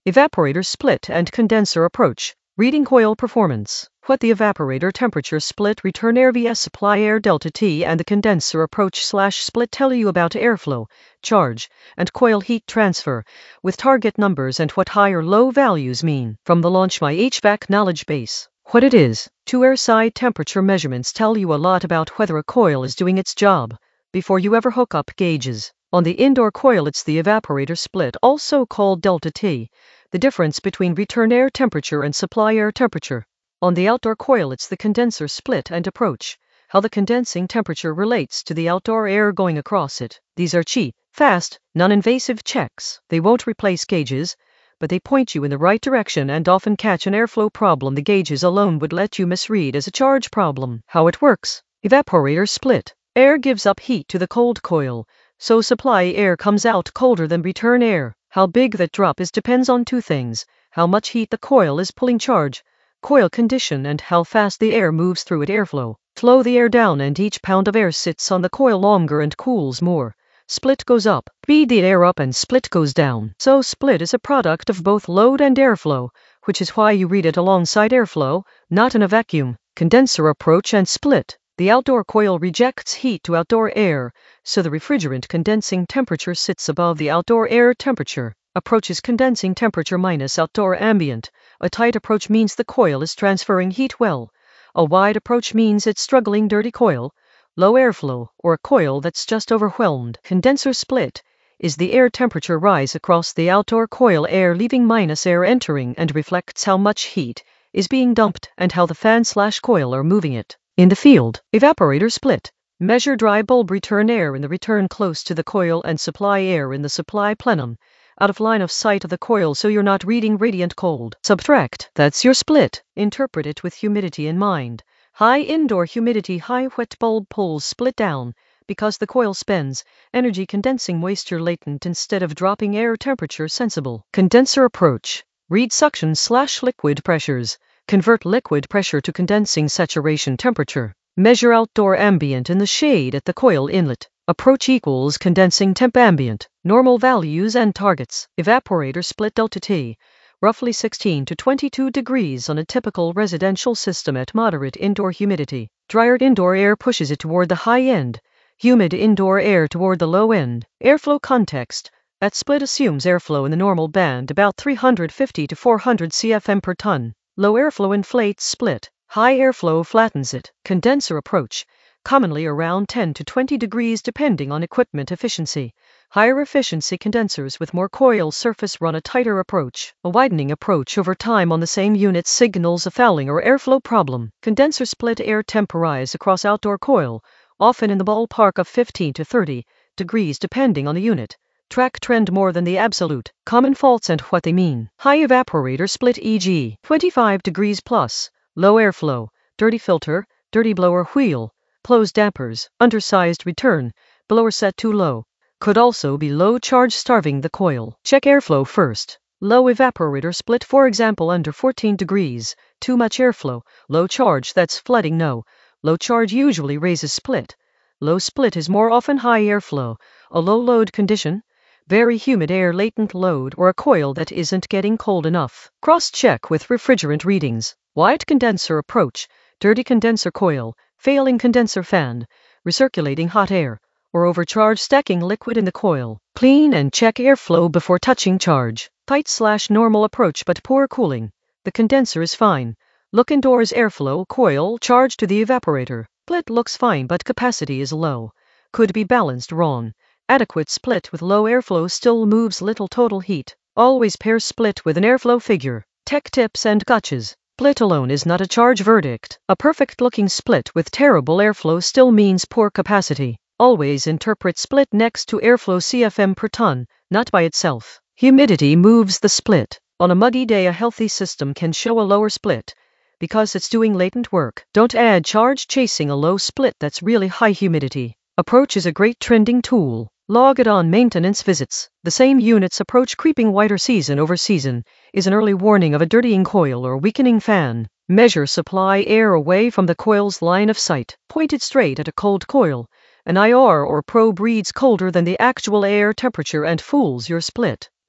Evaporator split and condenser approach. Reading coil performance. What the evaporator temperature split return air vs supply air delta T and the condenser approach / split tell you about airflow, charge, and coil heat transfer, with target numbers and what high or low values mean. From the Launch My HVAC knowledge base. What it is. 2 air side temperature measurements tell you a lot about whether a coil is doing its job, before you ever hook up gauges. On the indoor coil it's the evaporator split, also called delta T, the difference between return air temperature and supply air temperature. On the outdoor coil it's the condenser split and approach, how the condensing temperature relates to the outdoor air going across it. These are cheap, fast, non-invasive checks. They won't replace gauges, but they point you in the right direction and often catch an airflow problem the gauges alone would let you misread as a charge problem. How it works. Evaporator split. Air gives up heat to the cold coil, so supply air comes out colder than return air. How big that drop is depends on 2 things: how much heat the coil is pulling, charge, coil condition, and how fast the air moves through it, airflow. Slow the air down and each pound of air sits on the coil longer and cools more. Split goes up. Speed the air up and split goes down. So split is a product of both load and airflow, which is why you read it alongside airflow, not in a vacuum. Condenser approach and split. The outdoor coil rejects heat to outdoor air, so the refrigerant condensing temperature sits above the outdoor air temperature. Approach is condensing temperature minus outdoor ambient. A tight approach means the coil is transferring heat well. A wide approach means it's struggling, dirty coil, low airflow, or a coil that's just overwhelmed. Condenser split is the air temperature rise across the outdoor coil, air leaving minus air entering, and reflects how much heat is being dumped and how the fan / coil are moving it. In the field, evaporator split. Measure dry bulb return air in the return close to the coil and supply air in the supply plenum, out of line of sight of the coil so you're not reading radiant cold. Subtract. That's your split. Interpret it with humidity in mind. High indoor humidity, high wet bulb pulls split down, because the coil spends energy condensing moisture latent instead of dropping air temperature sensible. Condenser approach. Read suction / liquid pressures. Convert liquid pressure to condensing saturation temperature. Measure outdoor ambient in the shade at the coil inlet. Approach equals condensing temp ambient. Normal values and targets. Evaporator split delta T, roughly 16 to 22 degrees on a typical residential system at moderate indoor humidity. Drier indoor air pushes it toward the high end, humid indoor air toward the low end. Airflow context. That split assumes airflow in the normal band, about 350 to 400 CFM per ton. Low airflow inflates split. High airflow flattens it. Condenser approach. Commonly around 10 to 20 degrees depending on equipment efficiency. Higher efficiency condensers with more coil surface run a tighter approach. A widening approach over time on the same unit signals a fouling or airflow problem. Condenser split air temp rise across outdoor coil, often in the ballpark of 15 to 30 degrees depending on the unit. Track trend more than the absolute. Common faults and what they mean. High evaporator split, e.g. 25 degrees plus. Low airflow, dirty filter, dirty blower wheel, closed dampers, undersized return, blower set too low. Could also be low charge starving the coil. Check airflow first. Low evaporator split, for example under 14 degrees, too much airflow. Low charge, that's flooding, no. Low charge usually raises split. Low split is more often high airflow, a low load condition, very humid air latent load, or a coil that isn't getting cold enough. Cross-check with refrigerant readings. White condenser approach, dirty condenser coil, failing condenser fan, recirculating hot air, or overcharged stacking liquid in the coil. Clean and check airflow before touching charge. Tight / normal approach but poor cooling. The condenser is fine. Look indoors, airflow, coil, charge to the evaporator. Split looks fine but capacity is low. Could be balanced wrong. Adequate split with low airflow still moves little total heat. Always pair split with an airflow figure. Tech tips and gotchas. Split alone is not a charge verdict. A perfect-looking split with terrible airflow still means poor capacity. Always interpret split next to airflow CFM per ton, not by itself. Humidity moves the split. On a muggy day a healthy system can show a lower split, because it's doing latent work. Don't add charge chasing a low split that's really high humidity. Approach is a great trending tool. Log it on maintenance visits. The same unit's approach creeping whiter season over season is an early warning of a dirtying coil or weakening fan. Measure supply air away from the coil's line of sight. Point it straight at a cold coil. An IR or probe reads colder than the actual air temperature and fools your split.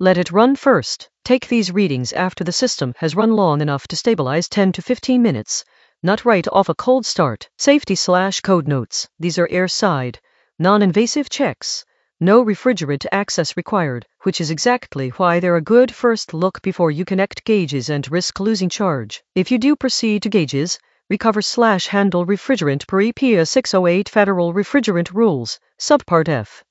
Let it run first. Take these readings after the system has run long enough to stabilize 10 to 15 minutes. Not right off a cold start. Safety/code notes. These are airside, non-invasive checks. No refrigerant access required, which is exactly why they're a good first look before you connect gauges and risk losing charge. If you do proceed to gauges, recover/handle refrigerant per EPA 608 Federal Refrigerant Rules, Subpart F.